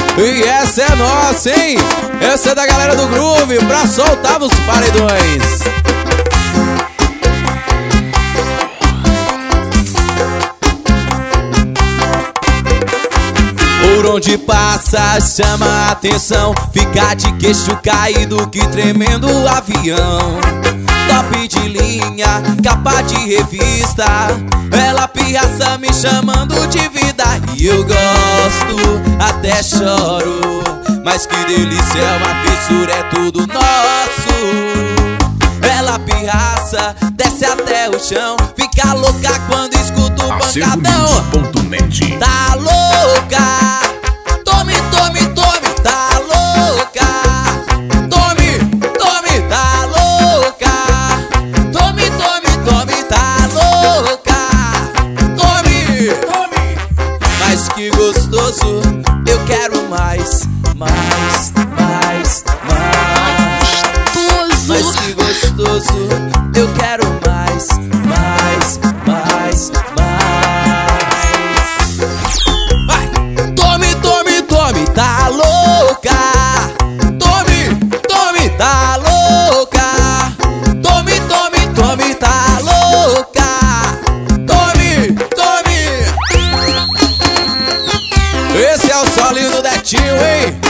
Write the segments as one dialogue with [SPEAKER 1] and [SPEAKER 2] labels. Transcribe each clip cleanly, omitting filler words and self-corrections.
[SPEAKER 1] E essa é nossa, hein? Essa é da galera do Groove, pra soltar os paredões. Por onde passa chama a atenção, fica de queixo caído que tremendo avião. Top de linha, capa de revista, ela pirraça me chamando de vida. E eu gosto, até choro, mas que delícia, é uma fissura, é tudo nosso. Ela pirraça, desce até o chão, fica louca quando escuta o pancadão. Tá louca, tome, tome, tome, tá louca. Tome, tome, tá louca. Tome, tome, tome, tá louca. Tome, tome. Mas que gostoso, eu quero mais, mais, mais, mais. Mas que gostoso, eu quero mais, mais, mais, mais. Vai! Tome, tome, tome, tá louca. Tome, tome, tá louca. Tome, tome, tome, tá louca. Tome, tome. Esse é o solinho do Detinho, hein?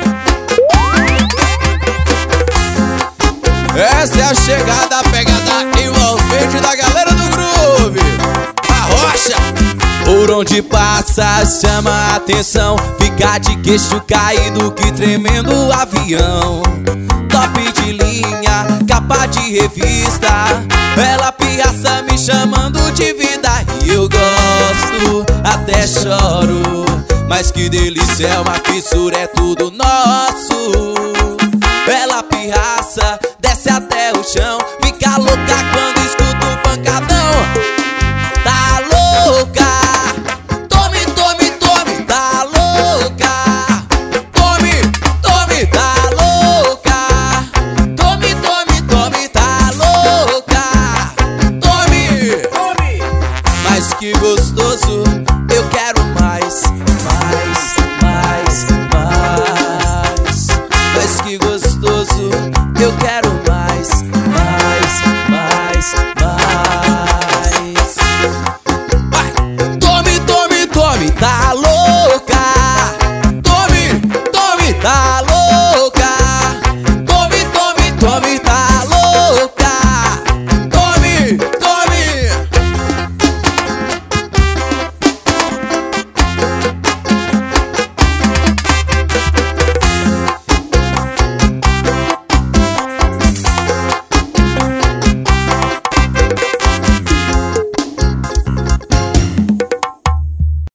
[SPEAKER 1] Essa é a chegada, a pegada envolvente da galera do Groove. A rocha. Por onde passa chama a atenção, fica de queixo caído que tremendo avião. Top de linha, capa de revista, ela pirraça me chamando de vida. E eu gosto, até choro, mas que delícia, é uma fissura, é tudo nosso. Ela pirraça, desce até o chão, fica louca quando escuta o pancadão. Tá louca, tome, tome, tome, tá louca. Tome, tome, tá louca. Tome, tome, tome, tá louca. Tome, tome. Mas que gostoso, eu quero mais, mais, mais, mais. Mas que gostoso, eu quero mais, mais, mais, mais. Vai! Tome, tome, tome, tá louca.